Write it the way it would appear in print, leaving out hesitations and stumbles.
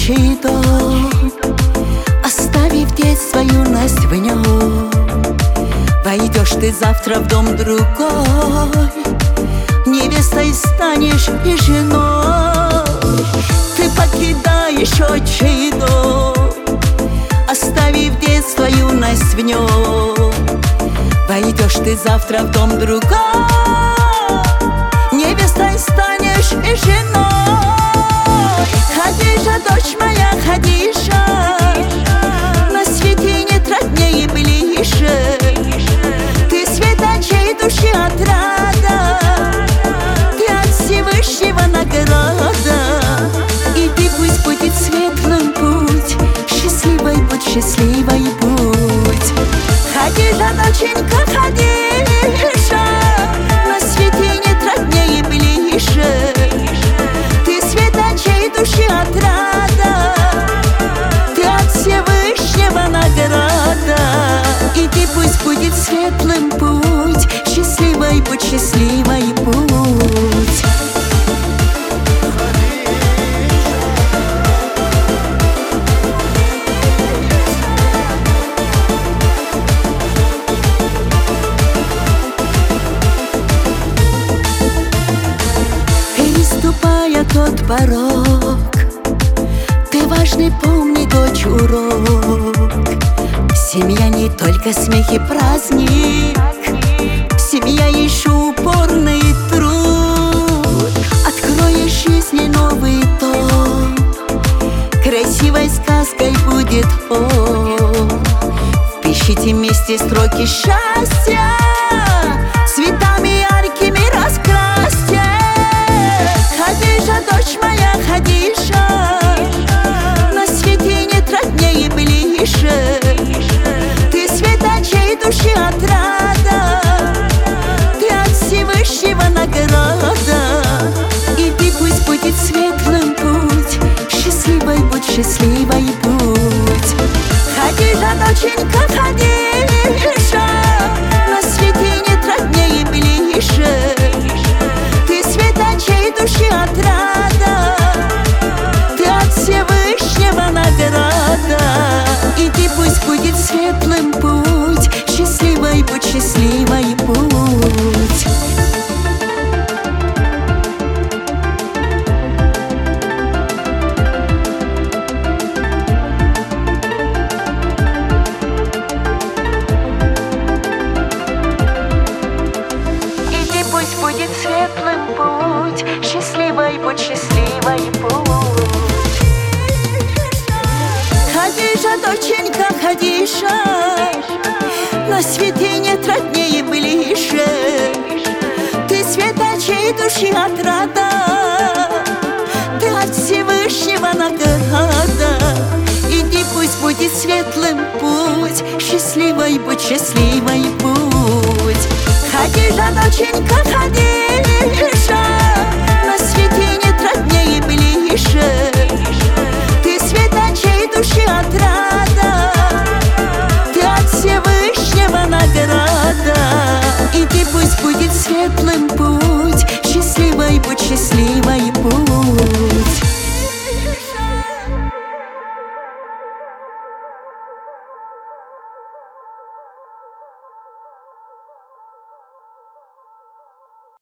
отчий дом, оставив детство, юность в нем. Войдешь ты завтра в дом другой, невестой станешь и женой. Ты покидаешь отчий дом, оставив детство, юность в нем. Войдешь ты завтра в дом другой, невестой станешь и женой. Хадижа, дочь моя, Хадижа, на свете нет роднее и ближе. Ты свет очей души отрада, ты от Всевышнего награда. И ты пусть будет светлым путь, счастливой будь, счастливой будь. Хадижа, доченька, Хадижа, на свете нет роднее и ближе. Ты свет очей души отрада, ты от Всевышнего награда. И ты пусть будет светлым путь, счастливой будь, счастливой будь. Переступая тот порог, ты важный, помни, дочь, урок. Семья не только смех и праздник, семья еще упорный труд. Откроешь жизни новый том, красивой сказкой будет он. Впишите вместе строки счастья, цветами яркими раскрасьте. Хадижа, дочь моя, Хадижа, на свете нет роднее и ближе. Ты свет очей души отрада, ты от Всевышнего награда. И ты пусть будет светлым путь, счастливой будь, счастливой будь. Хадижа, доченька, Хадижа, на свете нет роднее и ближе. Ты свет очей души отрада, ты от Всевышнего награда. И ты пусть будет светлым путь, счастливой будь, счастливой будь. Будет светлым путь, счастливой будь, счастливой будь. Хадижа, доченька, Хадижа, на свете нет роднее и ближе. Ты свет очей души отрада, ты от Всевышнего награда. Иди, пусть будет светлым путь, счастливой будь, счастливой будь. Хадижа, доченька, Хадижа, на свете нет роднее и ближе. Ты свет очей души отрада, ты от Всевышнего награда. И ты пусть будет светлым путь, счастливой будь, счастливой будь.